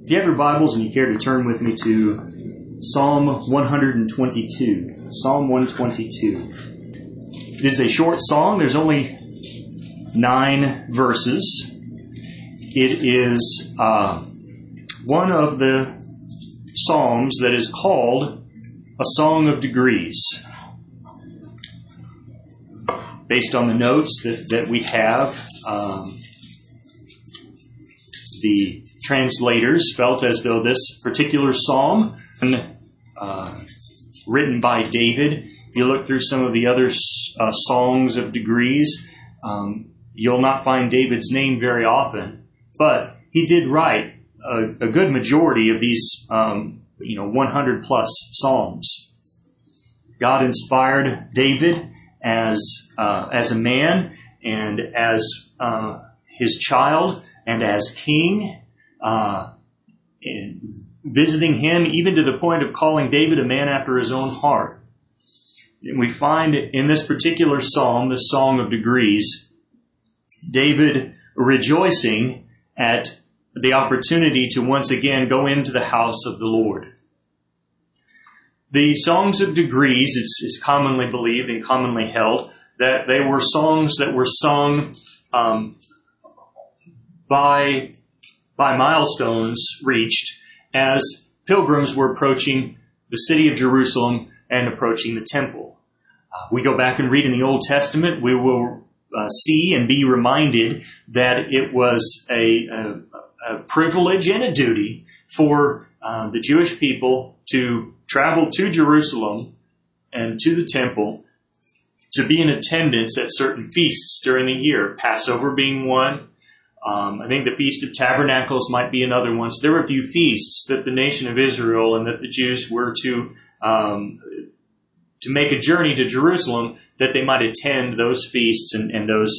If you have your Bibles and you care to turn with me to Psalm 122. Psalm 122. It is a short psalm. There's only 9 verses. It is one of the psalms that is called a song of degrees. Based on the notes that we have, the translators felt as though this particular psalm, written by David, if you look through some of the other songs of degrees, you'll not find David's name very often. But he did write a good majority of these, 100 plus psalms. God inspired David as a man and as his child and as king, visiting him even to the point of calling David a man after his own heart. And we find in this particular psalm, the Song of Degrees, David rejoicing at the opportunity to once again go into the house of the Lord. The Songs of Degrees, it's commonly believed and commonly held that they were songs that were sung by milestones reached as pilgrims were approaching the city of Jerusalem and approaching the temple. We go back and read in the Old Testament, we will see and be reminded that it was a privilege and a duty for the Jewish people to travel to Jerusalem and to the temple to be in attendance at certain feasts during the year, Passover being one. I think the Feast of Tabernacles might be another one. So there were a few feasts that the nation of Israel and that the Jews were to make a journey to Jerusalem that they might attend those feasts and those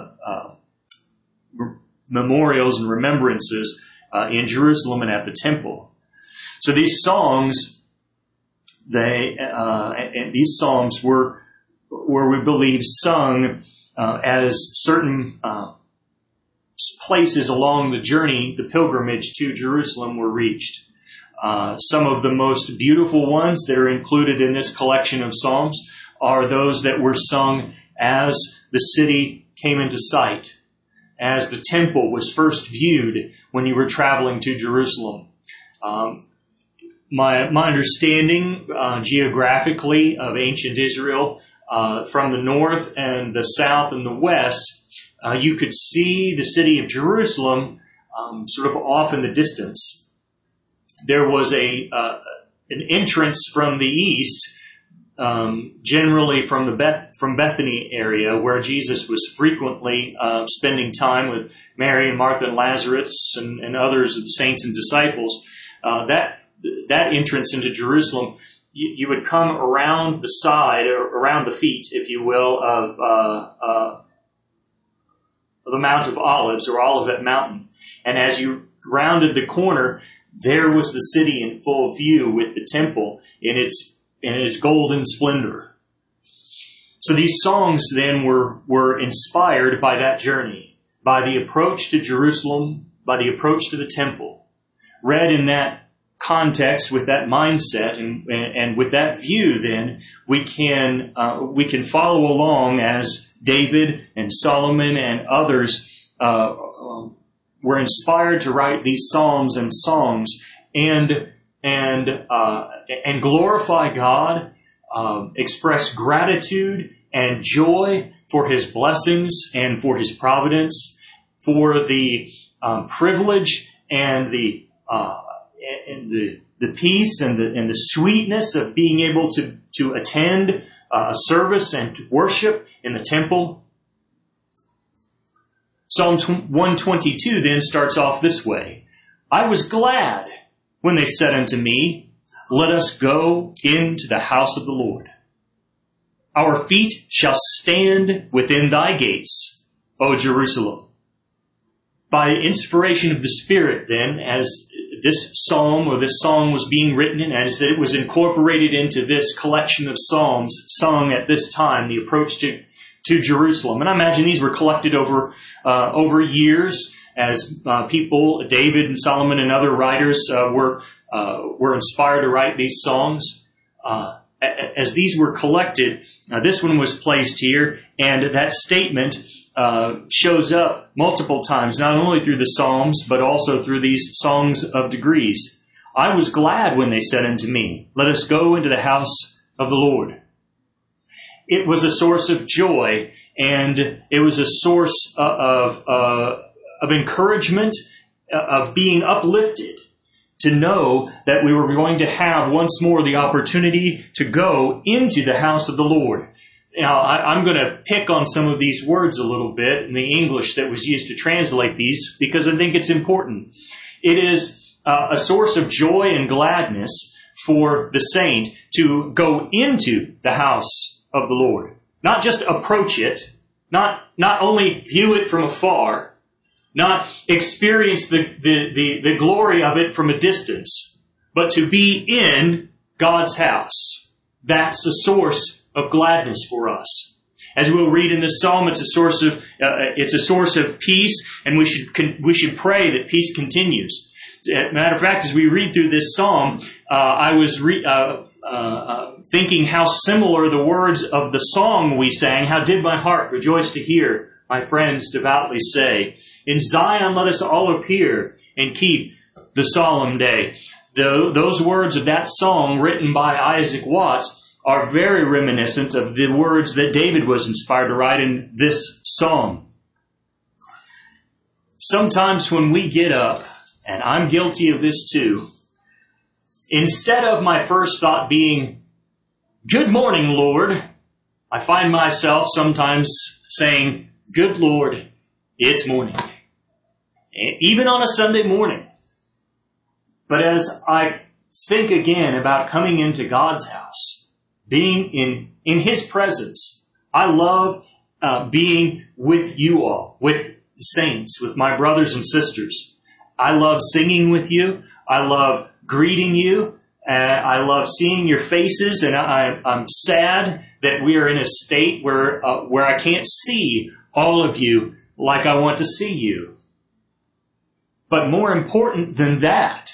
memorials and remembrances in Jerusalem and at the temple. So these songs, these psalms were we believe sung as certain places along the journey, the pilgrimage to Jerusalem, were reached. Some of the most beautiful ones that are included in this collection of psalms are those that were sung as the city came into sight, as the temple was first viewed when you were traveling to Jerusalem. My understanding geographically of ancient Israel, from the north and the south and the west, you could see the city of Jerusalem sort of off in the distance. There was an entrance from the east, generally from Bethany area, where Jesus was frequently spending time with Mary and Martha and Lazarus and others of the saints and disciples. That entrance into Jerusalem, you would come around the side, or around the feet, if you will, of the Mount of Olives, or Olivet Mountain. And as you rounded the corner, there was the city in full view with the temple in its golden splendor. So these songs then were inspired by that journey, by the approach to Jerusalem, by the approach to the temple. Read in that context, with that mindset, and with that view, then we can follow along as David and Solomon and others were inspired to write these psalms and songs and glorify God, express gratitude and joy for His blessings and for His providence, for the privilege and the peace and the sweetness of being able to attend a service and to worship in the temple. Psalm 122 then starts off this way. I was glad when they said unto me, let us go into the house of the Lord. Our feet shall stand within thy gates, O Jerusalem. By inspiration of the Spirit then, as this psalm or this song was being written, and as it was incorporated into this collection of psalms sung at this time, the approach to Jerusalem. And I imagine these were collected over years as people, David and Solomon and other writers were inspired to write these songs. As these were collected, this one was placed here, and that statement shows up multiple times, not only through the Psalms, but also through these songs of degrees. I was glad when they said unto me, let us go into the house of the Lord. It was a source of joy, and it was a source of encouragement, of being uplifted, to know that we were going to have once more the opportunity to go into the house of the Lord. Now, I'm going to pick on some of these words a little bit in the English that was used to translate these, because I think it's important. It is a source of joy and gladness for the saint to go into the house of the Lord. Not just approach it, not only view it from afar, not experience the glory of it from a distance, but to be in God's house. That's a source of gladness for us. As we'll read in this psalm, it's a source of peace, and we should pray that peace continues. Matter of fact, as we read through this psalm, I was thinking how similar the words of the song we sang, "How did my heart rejoice to hear my friends devoutly say, in Zion let us all appear and keep the solemn day." Those words of that song, written by Isaac Watts, are very reminiscent of the words that David was inspired to write in this psalm. Sometimes when we get up, and I'm guilty of this too, instead of my first thought being, "Good morning, Lord," I find myself sometimes saying, "Good Lord, it's morning." Even on a Sunday morning. But as I think again about coming into God's house, being in His presence, I love being with you all, with the saints, with my brothers and sisters. I love singing with you. I love greeting you. I love seeing your faces, and I'm sad that we are in a state where I can't see all of you like I want to see you. But more important than that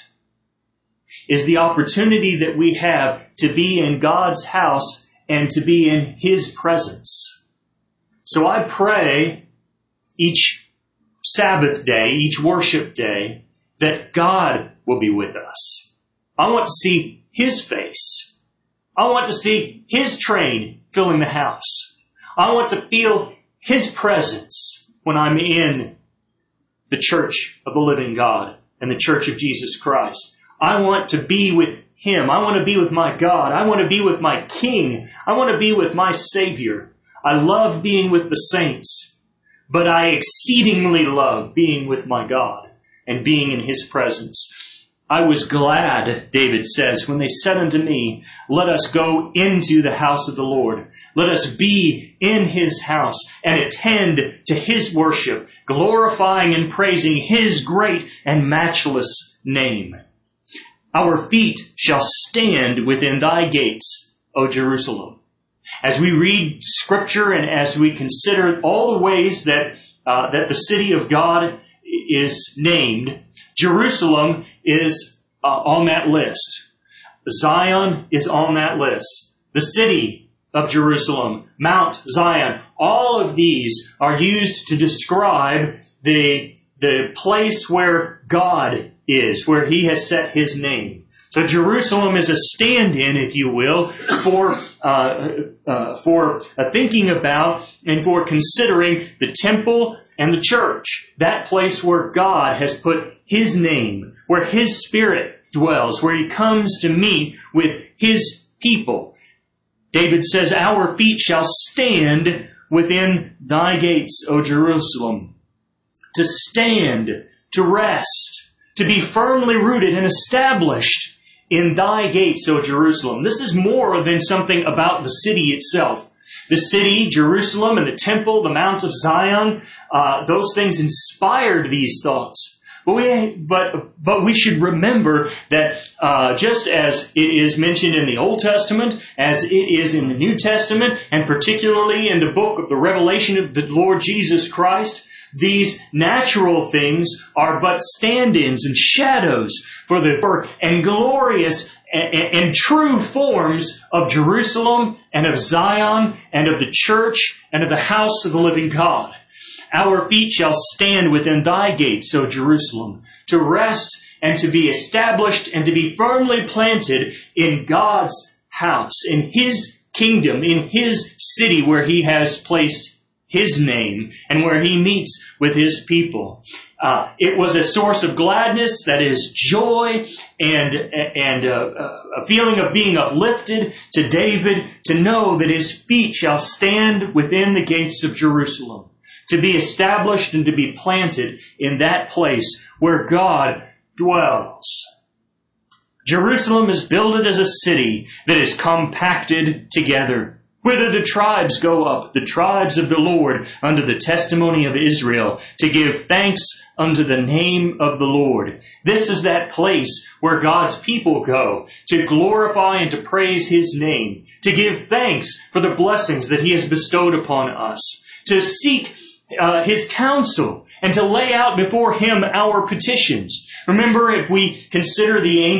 is the opportunity that we have to be in God's house and to be in His presence. So I pray each Sabbath day, each worship day, that God will be with us. I want to see His face. I want to see His train filling the house. I want to feel His presence when I'm in the church of the living God and the church of Jesus Christ. I want to be with Him. I want to be with my God. I want to be with my King. I want to be with my Savior. I love being with the saints, but I exceedingly love being with my God and being in His presence. I was glad, David says, when they said unto me, let us go into the house of the Lord. Let us be in His house and attend to His worship, glorifying and praising His great and matchless name. Our feet shall stand within thy gates, O Jerusalem. As we read Scripture and as we consider all the ways that the city of God is named, Jerusalem is on that list. Zion is on that list. The city of Jerusalem, Mount Zion, all of these are used to describe the place where God is, where He has set His name. So Jerusalem is a stand-in, if you will, for thinking about and for considering the temple and the church. That place where God has put His name, where His Spirit dwells, where He comes to meet with His people. David says, our feet shall stand within thy gates, O Jerusalem. To stand, to rest, to be firmly rooted and established in thy gates, O Jerusalem. This is more than something about the city itself. The city, Jerusalem, and the temple, the Mount of Zion, those things inspired these thoughts. But we should remember that just as it is mentioned in the Old Testament, as it is in the New Testament, and particularly in the book of the Revelation of the Lord Jesus Christ, These natural things are but stand-ins and shadows for the and glorious and true forms of Jerusalem and of Zion and of the church and of the house of the living God. Our feet shall stand within thy gates, O Jerusalem, to rest and to be established and to be firmly planted in God's house, in His kingdom, in His city where He has placed His name and where He meets with His people. It was a source of gladness, that is joy and a feeling of being uplifted to David to know that his feet shall stand within the gates of Jerusalem, to be established and to be planted in that place where God dwells. Jerusalem is builded as a city that is compacted together. Whither the tribes go up, the tribes of the Lord, unto the testimony of Israel, to give thanks unto the name of the Lord. This is that place where God's people go to glorify and to praise His name, to give thanks for the blessings that He has bestowed upon us, to seek His counsel, and to lay out before Him our petitions. Remember, if we consider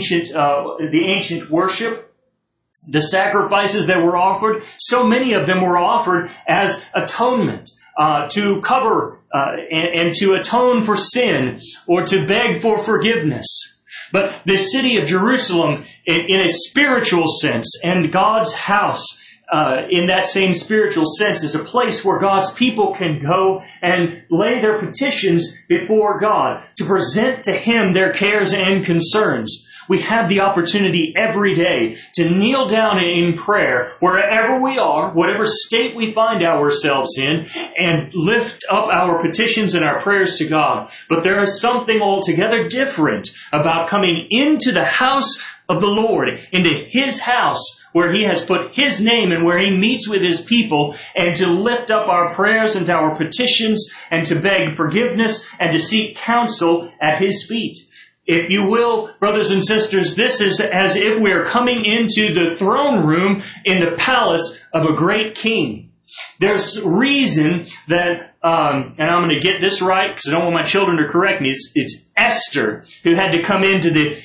the ancient worship, the sacrifices that were offered, so many of them were offered as atonement, to cover and to atone for sin, or to beg for forgiveness. But the city of Jerusalem, in a spiritual sense, and God's house, in that same spiritual sense, is a place where God's people can go and lay their petitions before God, to present to Him their cares and concerns. We have the opportunity every day to kneel down in prayer wherever we are, whatever state we find ourselves in, and lift up our petitions and our prayers to God. But there is something altogether different about coming into the house of the Lord, into His house where He has put His name and where He meets with His people, and to lift up our prayers and our petitions and to beg forgiveness and to seek counsel at His feet. If you will, brothers and sisters, this is as if we are coming into the throne room in the palace of a great king. There's reason that, and I'm going to get this right because I don't want my children to correct me, it's Esther who had to come into the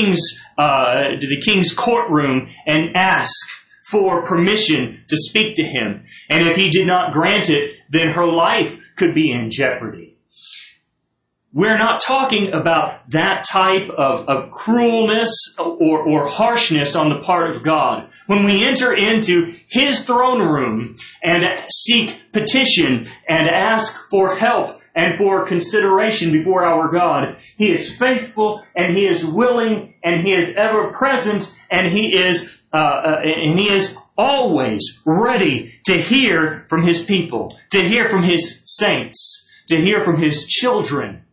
king's courtroom and ask for permission to speak to him. And if he did not grant it, then her life could be in jeopardy. We're not talking about that type of cruelness or harshness on the part of God. When we enter into His throne room and seek petition and ask for help and for consideration before our God, He is faithful and He is willing and He is ever present and He is always ready to hear from His people, to hear from His saints, to hear from His children.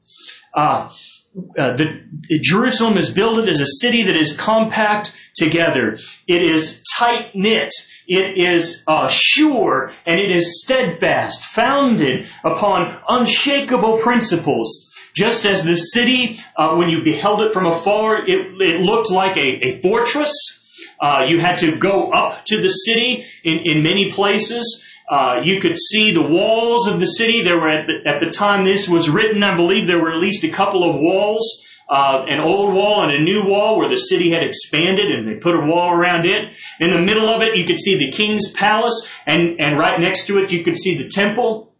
Jerusalem is built as a city that is compact together. It is tight-knit. It is sure, and it is steadfast, founded upon unshakable principles. Just as the city, when you beheld it from afar, it looked like a fortress. You had to go up to the city in many places. You could see the walls of the city. There were, at the time this was written, I believe there were at least a couple of walls, an old wall and a new wall where the city had expanded and they put a wall around it. In the middle of it, you could see the king's palace, and right next to it, you could see the temple.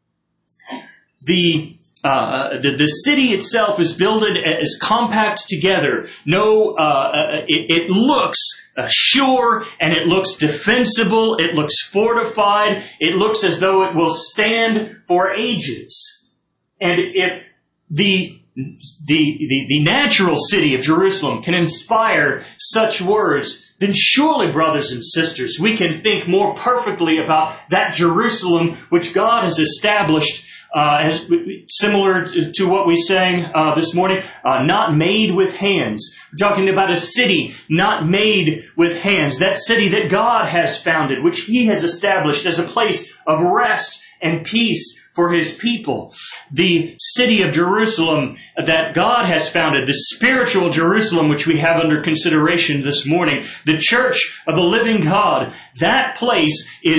The city itself is built as compact together. It looks sure, and it looks defensible. It looks fortified. It looks as though it will stand for ages. And if the natural city of Jerusalem can inspire such words, then surely, brothers and sisters, we can think more perfectly about that Jerusalem which God has established, as similar to what we sang this morning, not made with hands. We're talking about a city not made with hands. That city that God has founded, which He has established as a place of rest and peace for His people. The city of Jerusalem that God has founded, the spiritual Jerusalem which we have under consideration this morning, the church of the living God, that place is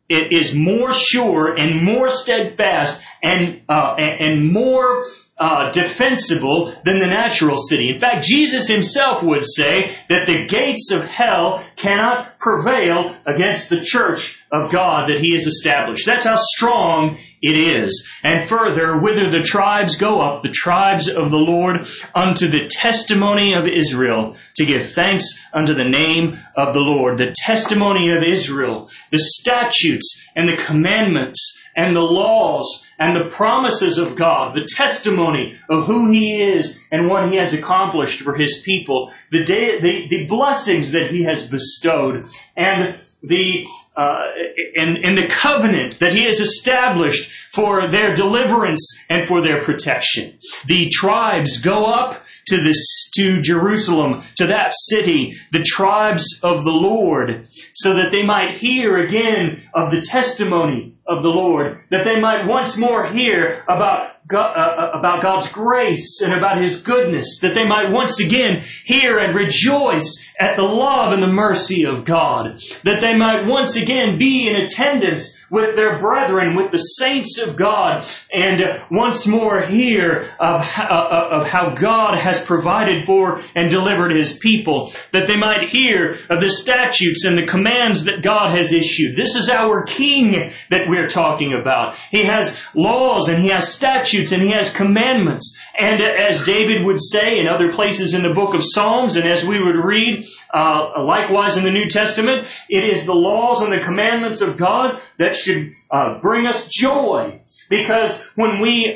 it is more sure and more steadfast and more defensible than the natural city. In fact, Jesus himself would say that the gates of hell cannot prevail against the church of God that he has established. That's how strong it is. And further, whither the tribes go up, the tribes of the Lord, unto the testimony of Israel, to give thanks unto the name of the Lord. The testimony of Israel, the statutes and the commandments and the laws and the promises of God, the testimony of who he is and what he has accomplished for his people, the blessings that he has bestowed, and the covenant that he has established for their deliverance and for their protection. The tribes go up to Jerusalem, to that city, the tribes of the Lord, so that they might hear again of the testimony of the Lord, that they might once more hear about God's grace and about his goodness, that they might once again hear and rejoice at the love and the mercy of God, that they might once again be in attendance with their brethren, with the saints of God, and once more hear of how God has provided for and delivered his people, that they might hear of the statutes and the commands that God has issued. This is our King that we're talking about. He has laws and he has statutes and he has commandments. And as David would say in other places in the book of Psalms, and as we would read likewise in the New Testament, it is the laws and the commandments of God that should bring us joy. Because when we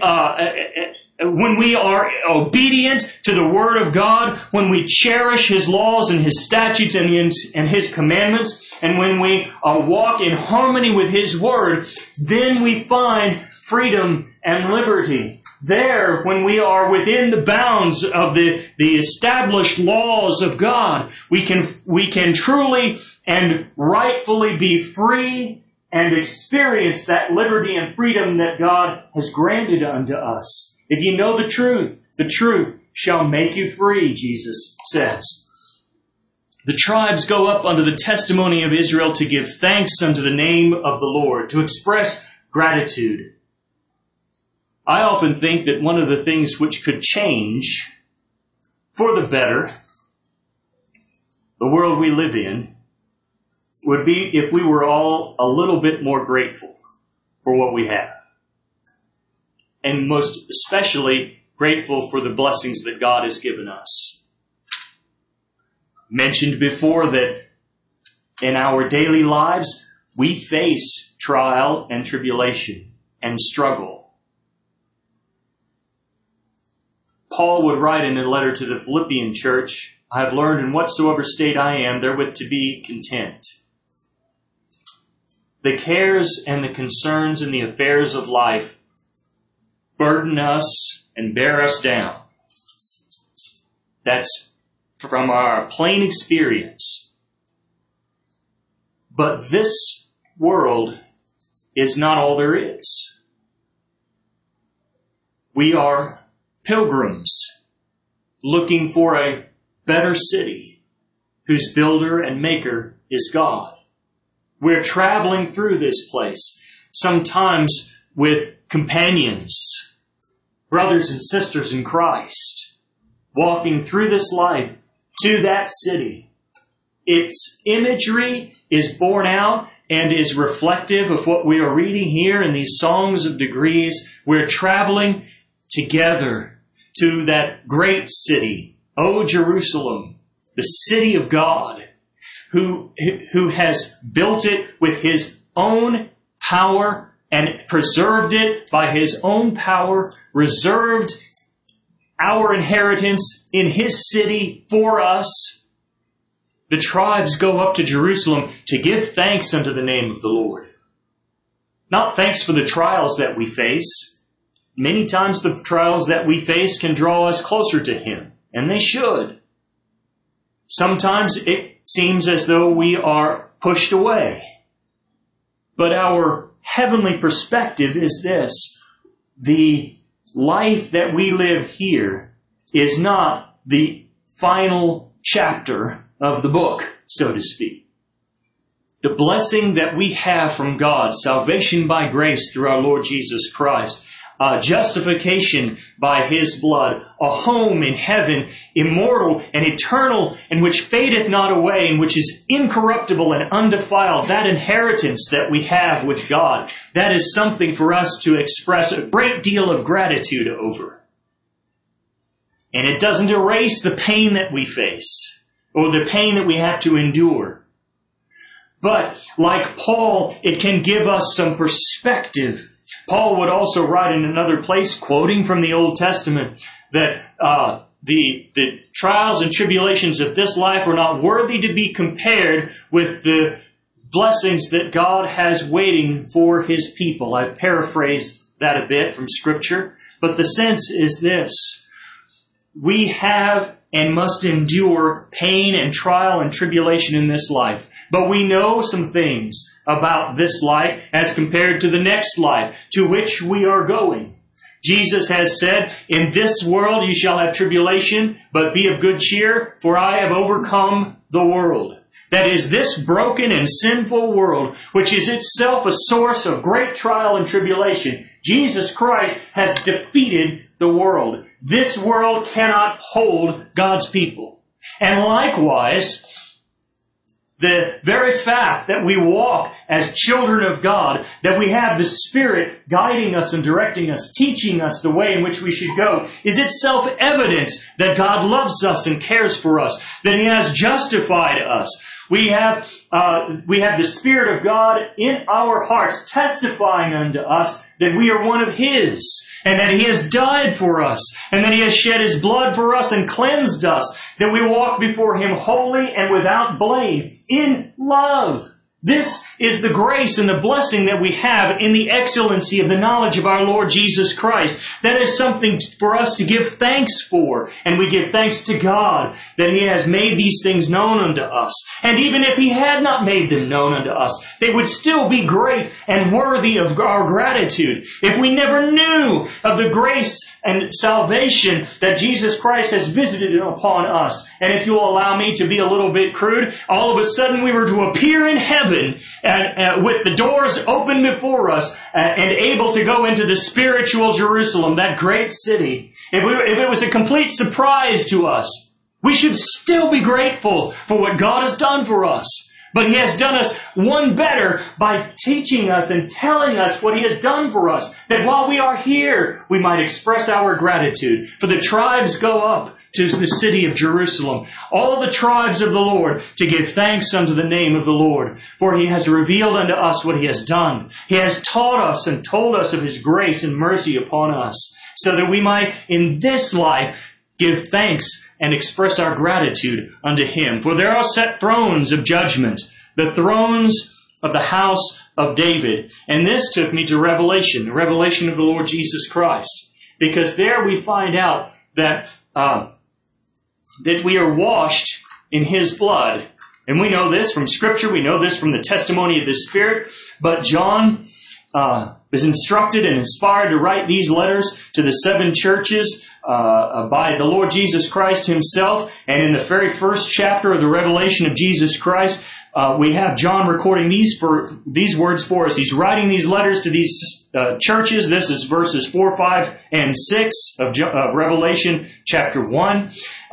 are obedient to the Word of God, when we cherish His laws and His statutes and His commandments, and when we walk in harmony with His Word, then we find freedom and liberty. There, when we are within the bounds of the established laws of God, we can truly and rightfully be free and experience that liberty and freedom that God has granted unto us. If you know the truth shall make you free, Jesus says. The tribes go up unto the testimony of Israel to give thanks unto the name of the Lord, to express gratitude. I often think that one of the things which could change for the better the world we live in would be if we were all a little bit more grateful for what we have. And most especially grateful for the blessings that God has given us. Mentioned before that in our daily lives, we face trial and tribulation and struggle. Paul would write in a letter to the Philippian church, I have learned in whatsoever state I am, therewith to be content. The cares and the concerns and the affairs of life burden us and bear us down. That's from our plain experience. But this world is not all there is. We are pilgrims looking for a better city whose builder and maker is God. We're traveling through this place, sometimes with companions, brothers and sisters in Christ, walking through this life to that city. Its imagery is borne out and is reflective of what we are reading here in these songs of degrees. We're traveling together to that great city, O Jerusalem, the city of God, who has built it with His own power and preserved it by His own power, reserved our inheritance in His city for us. The tribes go up to Jerusalem to give thanks unto the name of the Lord. Not thanks for the trials that we face. Many times the trials that we face can draw us closer to Him, and they should. Sometimes it seems as though we are pushed away. But our heavenly perspective is this: the life that we live here is not the final chapter of the book, so to speak. the blessing that we have from God, salvation by grace through our Lord Jesus Christ, justification by His blood, a home in heaven, immortal and eternal, and which fadeth not away, and which is incorruptible and undefiled, that inheritance that we have with God, that is something for us to express a great deal of gratitude over. And it doesn't erase the pain that we face, or the pain that we have to endure. But, like Paul, it can give us some perspective. Paul would also write in another place, quoting from the Old Testament, that the trials and tribulations of this life are not worthy to be compared with the blessings that God has waiting for His people. I paraphrased that a bit from Scripture, but the sense is this. We have and must endure pain and trial and tribulation in this life. But we know some things about this life as compared to the next life to which we are going. Jesus has said, in this world you shall have tribulation, but be of good cheer, for I have overcome the world. That is, this broken and sinful world, which is itself a source of great trial and tribulation, Jesus Christ has defeated the world. This world cannot hold God's people. And likewise, the very fact that we walk as children of God, that we have the Spirit guiding us and directing us, teaching us the way in which we should go, is itself evidence that God loves us and cares for us, that He has justified us. We have the Spirit of God in our hearts testifying unto us that we are one of His, and that He has died for us, and that He has shed His blood for us and cleansed us, that we walk before Him holy and without blame, in love. This is the grace and the blessing that we have in the excellency of the knowledge of our Lord Jesus Christ. That is something for us to give thanks for. And we give thanks to God that He has made these things known unto us. And even if He had not made them known unto us, they would still be great and worthy of our gratitude. If we never knew of the grace and salvation that Jesus Christ has visited upon us, and if you'll allow me to be a little bit crude, all of a sudden we were to appear in heaven and with the doors open before us and able to go into the spiritual Jerusalem, that great city. If it was a complete surprise to us, we should still be grateful for what God has done for us. But He has done us one better by teaching us and telling us what He has done for us, that while we are here, we might express our gratitude. For the tribes go up to the city of Jerusalem, all the tribes of the Lord, to give thanks unto the name of the Lord. For He has revealed unto us what He has done. He has taught us and told us of His grace and mercy upon us, so that we might in this life give thanks and express our gratitude unto Him. For there are set thrones of judgment, the thrones of the house of David. And this took me to Revelation, the revelation of the Lord Jesus Christ. Because there we find out that we are washed in His blood. And we know this from Scripture. We know this from the testimony of the Spirit. But John was instructed and inspired to write these letters to the 7 churches by the Lord Jesus Christ Himself. And in the very first chapter of the revelation of Jesus Christ, we have John recording these words for us. He's writing these letters to these churches. This is verses 4, 5, and 6 of Revelation chapter 1.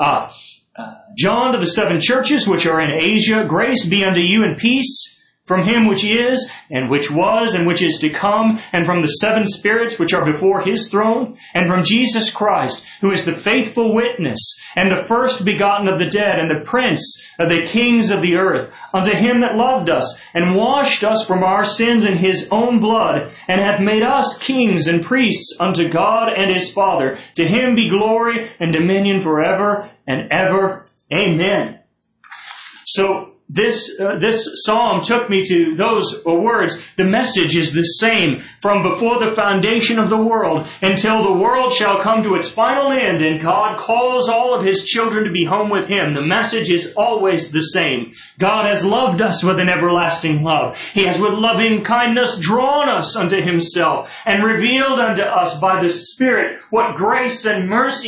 John to the 7 churches which are in Asia, grace be unto you and peace from Him which is, and which was, and which is to come, and from the 7 spirits which are before His throne, and from Jesus Christ, who is the faithful witness, and the first begotten of the dead, and the prince of the kings of the earth, unto Him that loved us, and washed us from our sins in His own blood, and hath made us kings and priests unto God and His Father. To Him be glory and dominion forever and ever. Amen. So, this psalm took me to those words. The message is the same from before the foundation of the world until the world shall come to its final end and God calls all of His children to be home with Him. The message is always the same. God has loved us with an everlasting love. He has with loving kindness drawn us unto Himself and revealed unto us by the Spirit what grace and mercy has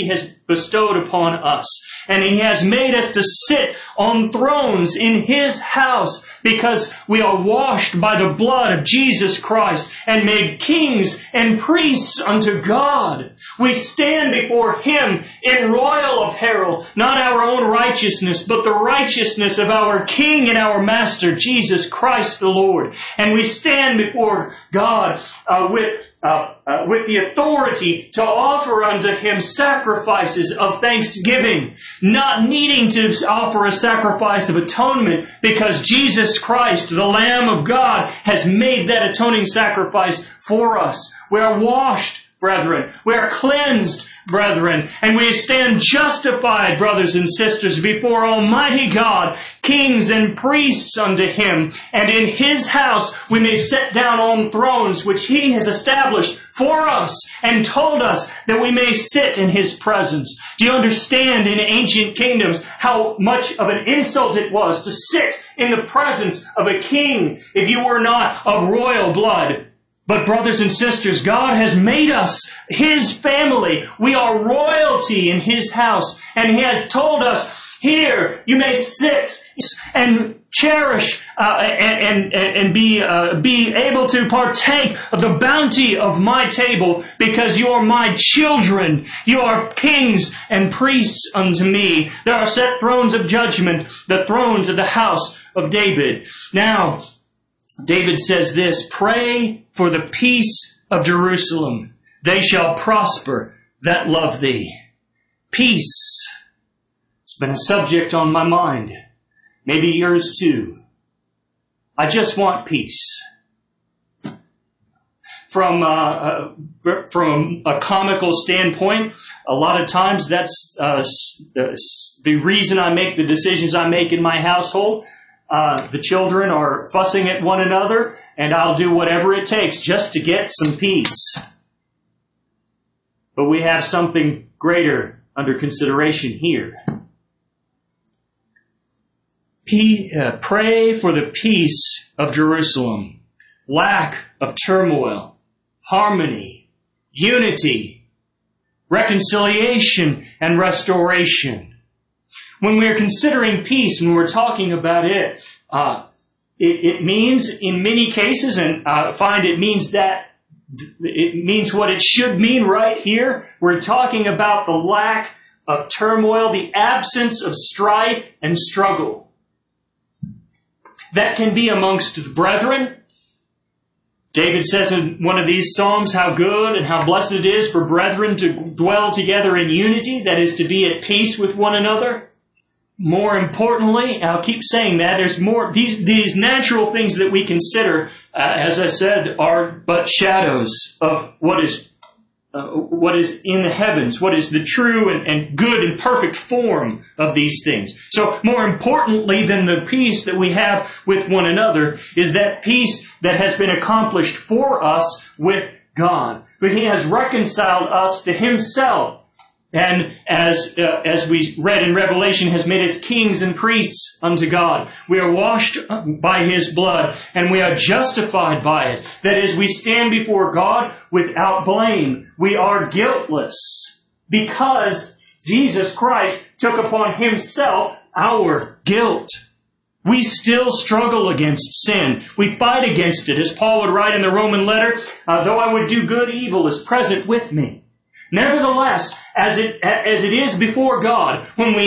bestowed upon us. And He has made us to sit on thrones in His house because we are washed by the blood of Jesus Christ and made kings and priests unto God. We stand before Him in royal apparel, not our own righteousness, but the righteousness of our King and our Master, Jesus Christ the Lord. And we stand before God with the authority to offer unto Him sacrifices of thanksgiving, not needing to offer a sacrifice of atonement because Jesus Christ, the Lamb of God, has made that atoning sacrifice for us. We are washed, brethren. We are cleansed, brethren. And we stand justified, brothers and sisters, before Almighty God, kings and priests unto Him. And in His house we may sit down on thrones which He has established for us and told us that we may sit in His presence. Do you understand in ancient kingdoms how much of an insult it was to sit in the presence of a king if you were not of royal blood? But brothers and sisters, God has made us His family. We are royalty in His house. And He has told us, here you may sit and cherish and be able to partake of the bounty of my table because you are my children. You are kings and priests unto me. There are set thrones of judgment, the thrones of the house of David. Now, David says this, pray for the peace of Jerusalem. They shall prosper that love thee. Peace. It's been a subject on my mind. Maybe yours too. I just want peace. From a comical standpoint, a lot of times that's the reason I make the decisions I make in my household. The children are fussing at one another, and I'll do whatever it takes just to get some peace. But we have something greater under consideration here. Pray for the peace of Jerusalem. Lack of turmoil, harmony, unity, reconciliation, and restoration. When we're considering peace, when we're talking about it, it means in many cases, and I find it means what it should mean right here. We're talking about the lack of turmoil, the absence of strife and struggle. That can be amongst the brethren. David says in one of these Psalms how good and how blessed it is for brethren to dwell together in unity, that is, to be at peace with one another. More importantly, I'll keep saying that, there's more, these natural things that we consider, as I said, are but shadows of what is in the heavens, what is the true and good and perfect form of these things. So more importantly than the peace that we have with one another is that peace that has been accomplished for us with God. For He has reconciled us to Himself. And as we read in Revelation, has made us kings and priests unto God. We are washed by His blood, and we are justified by it. That is, we stand before God without blame. We are guiltless because Jesus Christ took upon Himself our guilt. We still struggle against sin. We fight against it. As Paul would write in the Roman letter, though I would do good, evil is present with me. Nevertheless, as it is before God, when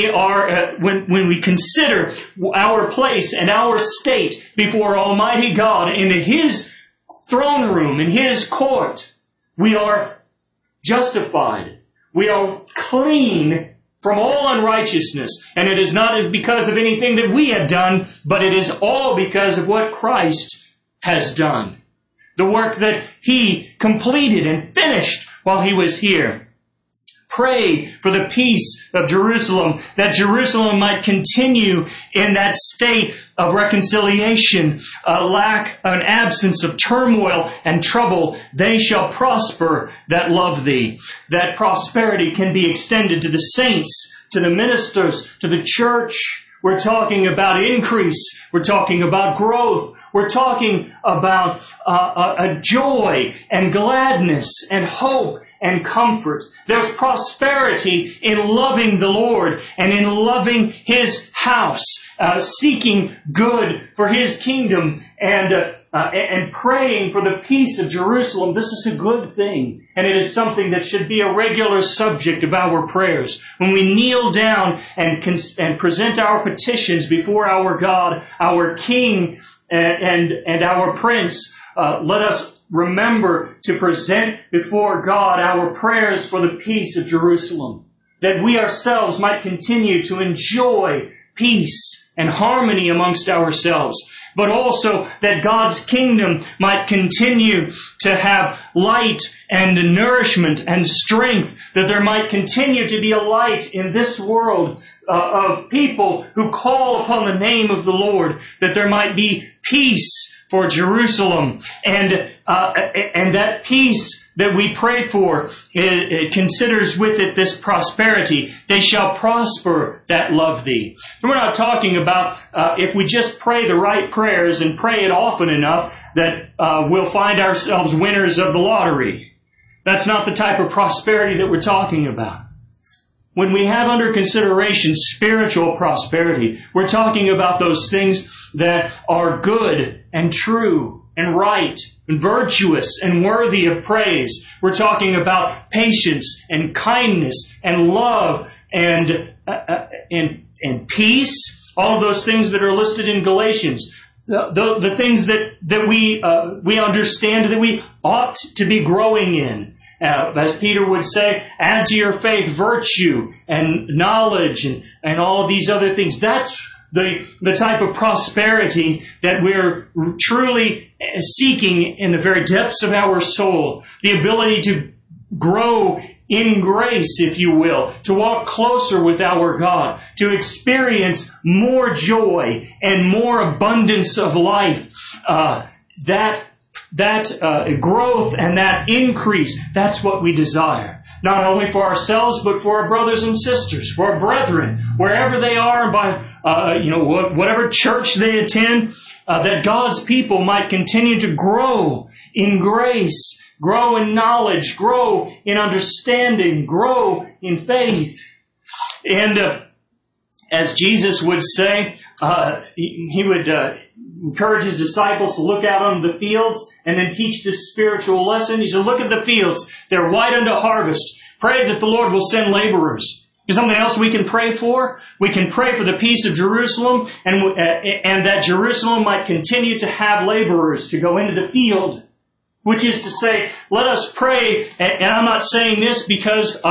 we consider our place and our state before Almighty God in His throne room, in His court, we are justified. We are clean from all unrighteousness. And it is not because of anything that we have done, but it is all because of what Christ has done. The work that He completed and finished while He was here. Pray for the peace of Jerusalem, that Jerusalem might continue in that state of reconciliation, an absence of turmoil and trouble. They shall prosper that love thee. That prosperity can be extended to the saints, to the ministers, to the church. We're talking about increase. We're talking about growth. We're talking about a joy and gladness and hope and comfort. There's prosperity in loving the Lord and in loving His house, seeking good for His kingdom and praying for the peace of Jerusalem. This is a good thing, and it is something that should be a regular subject of our prayers. When we kneel down and present our petitions before our God, our King, and our Prince, let us remember to present before God our prayers for the peace of Jerusalem, that we ourselves might continue to enjoy peace and harmony amongst ourselves, but also that God's kingdom might continue to have light and nourishment and strength, that there might continue to be a light in this world of people who call upon the name of the Lord, that there might be peace for Jerusalem, and that peace that we pray for, it considers with it this prosperity. They shall prosper that love thee. And we're not talking about if we just pray the right prayers and pray it often enough that we'll find ourselves winners of the lottery. That's not the type of prosperity that we're talking about. When we have under consideration spiritual prosperity, we're talking about those things that are good and true and right and virtuous and worthy of praise. We're talking about patience and kindness and love and peace. All of those things that are listed in Galatians. The things that we understand that we ought to be growing in. As Peter would say, add to your faith virtue and knowledge and all of these other things. That's the type of prosperity that we're truly seeking in the very depths of our soul. The ability to grow in grace, if you will, to walk closer with our God, to experience more joy and more abundance of life. That growth and that increase, that's what we desire. Not only for ourselves, but for our brothers and sisters, for our brethren, wherever they are, by whatever church they attend, that God's people might continue to grow in grace, grow in knowledge, grow in understanding, grow in faith. And as Jesus would say, he would encourage his disciples to look out on the fields and then teach this spiritual lesson. He said, look at the fields. They're white unto harvest. Pray that the Lord will send laborers. Is something else we can pray for? We can pray for the peace of Jerusalem and that Jerusalem might continue to have laborers to go into the field. Which is to say, let us pray, and I'm not saying this because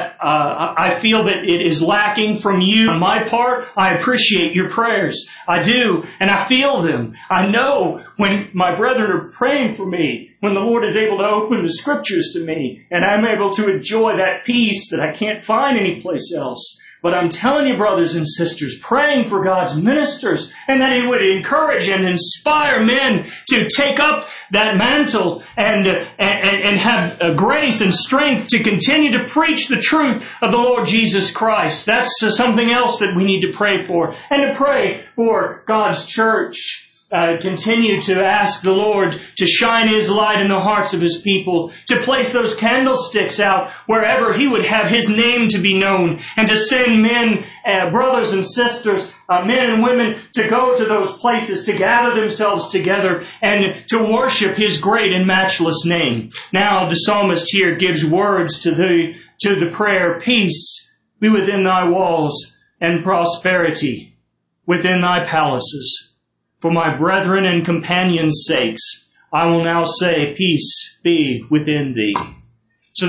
I feel that it is lacking from you. On my part, I appreciate your prayers. I do, and I feel them. I know when my brethren are praying for me, when the Lord is able to open the Scriptures to me, and I'm able to enjoy that peace that I can't find anyplace else. But I'm telling you, brothers and sisters, praying for God's ministers and that He would encourage and inspire men to take up that mantle and have grace and strength to continue to preach the truth of the Lord Jesus Christ. That's something else that we need to pray for. And to pray for God's church. Continue to ask the Lord to shine His light in the hearts of His people, to place those candlesticks out wherever He would have His name to be known, and to send men, brothers and sisters, men and women to go to those places, to gather themselves together and to worship His great and matchless name. Now the psalmist here gives words to the prayer, peace be within thy walls and prosperity within thy palaces. For my brethren and companions' sakes, I will now say, peace be within thee. So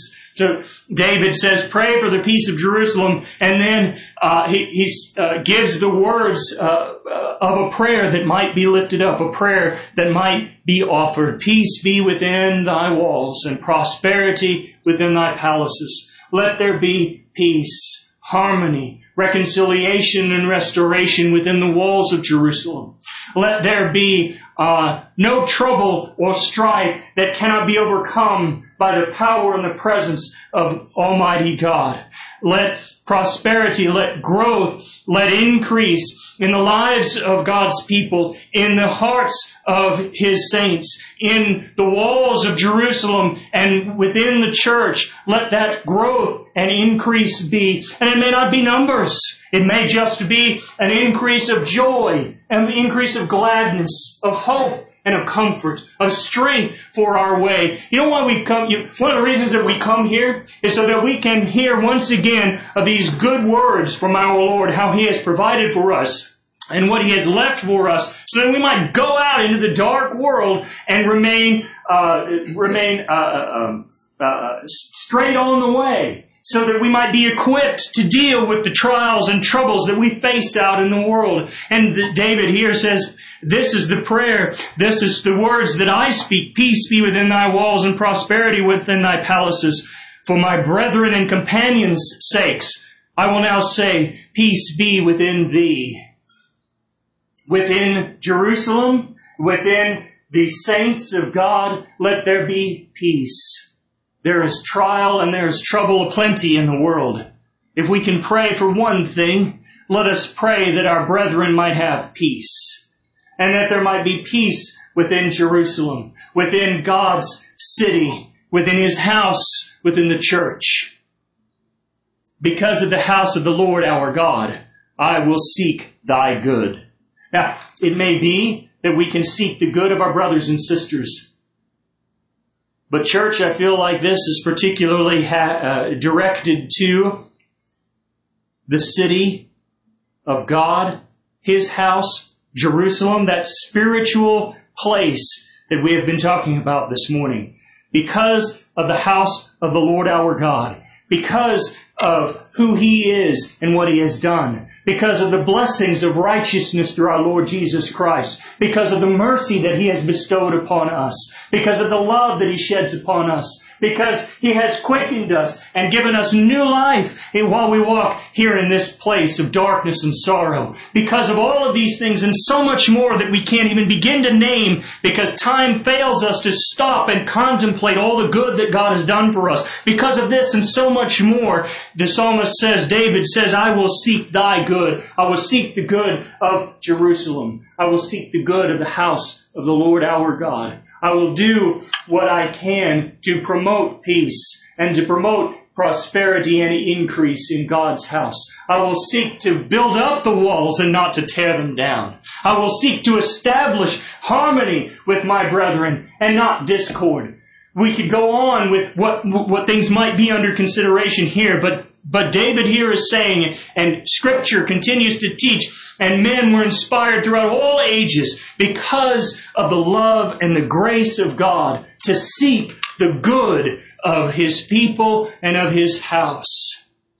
David says, pray for the peace of Jerusalem, and then he gives the words of a prayer that might be lifted up, a prayer that might be offered. Peace be within thy walls, and prosperity within thy palaces. Let there be peace, harmony, reconciliation and restoration within the walls of Jerusalem. Let there be no trouble or strife that cannot be overcome by the power and the presence of Almighty God. Let prosperity, let growth, let increase in the lives of God's people, in the hearts of His saints, in the walls of Jerusalem and within the church. Let that growth and increase be. And it may not be numbers. It may just be an increase of joy, an increase of gladness, of hope, and of comfort, of strength for our way. You know why we come? One of the reasons that we come here is so that we can hear once again of these good words from our Lord, how He has provided for us and what He has left for us, so that we might go out into the dark world and remain straight on the way, so that we might be equipped to deal with the trials and troubles that we face out in the world. And David here says, this is the prayer, this is the words that I speak. Peace be within thy walls and prosperity within thy palaces. For my brethren and companions' sakes, I will now say, peace be within thee. Within Jerusalem, within the saints of God, let there be peace. There is trial and there is trouble aplenty in the world. If we can pray for one thing, let us pray that our brethren might have peace. And that there might be peace within Jerusalem, within God's city, within His house, within the church. Because of the house of the Lord our God, I will seek thy good. Now, it may be that we can seek the good of our brothers and sisters. But church, I feel like this is particularly directed to the city of God, His house, Jerusalem, that spiritual place that we have been talking about this morning. Because of the house of the Lord our God. Because of who He is and what He has done. Because of the blessings of righteousness through our Lord Jesus Christ. Because of the mercy that He has bestowed upon us. Because of the love that He sheds upon us. Because He has quickened us and given us new life while we walk here in this place of darkness and sorrow. Because of all of these things and so much more that we can't even begin to name, because time fails us to stop and contemplate all the good that God has done for us. Because of this and so much more, the psalmist says, David says, I will seek thy good. I will seek the good of Jerusalem. I will seek the good of the house of the Lord our God. I will do what I can to promote peace and to promote prosperity and increase in God's house. I will seek to build up the walls and not to tear them down. I will seek to establish harmony with my brethren and not discord. We could go on with what things might be under consideration here, but David here is saying, and Scripture continues to teach, and men were inspired throughout all ages because of the love and the grace of God to seek the good of His people and of His house.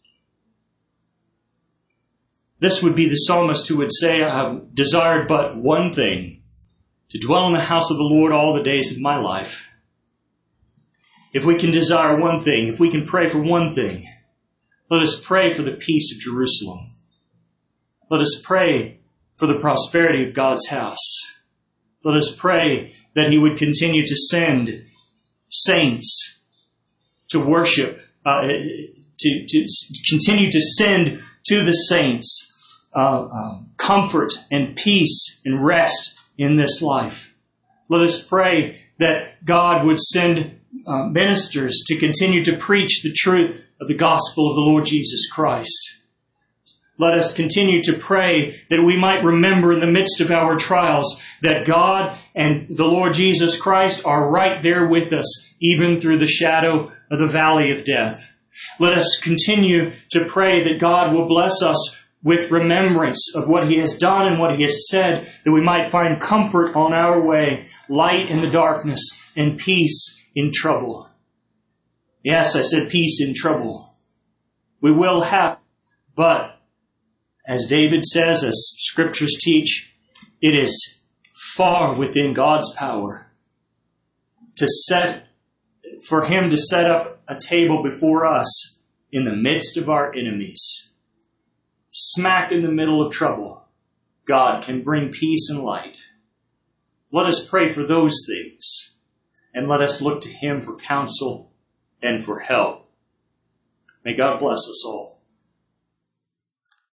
This would be the psalmist who would say, I have desired but one thing, to dwell in the house of the Lord all the days of my life. If we can desire one thing, if we can pray for one thing, let us pray for the peace of Jerusalem. Let us pray for the prosperity of God's house. Let us pray that He would continue to send saints to worship, to continue to send to the saints comfort and peace and rest in this life. Let us pray that God would send ministers to continue to preach the truth of the gospel of the Lord Jesus Christ. Let us continue to pray that we might remember in the midst of our trials that God and the Lord Jesus Christ are right there with us, even through the shadow of the valley of death. Let us continue to pray that God will bless us with remembrance of what He has done and what He has said, that we might find comfort on our way, light in the darkness, and peace in trouble. Yes, I said peace in trouble. We will have, but as David says, as Scriptures teach, it is far within God's power for Him to set up a table before us in the midst of our enemies. Smack in the middle of trouble, God can bring peace and light. Let us pray for those things. and let us look to him for counsel and for help. May God bless us all.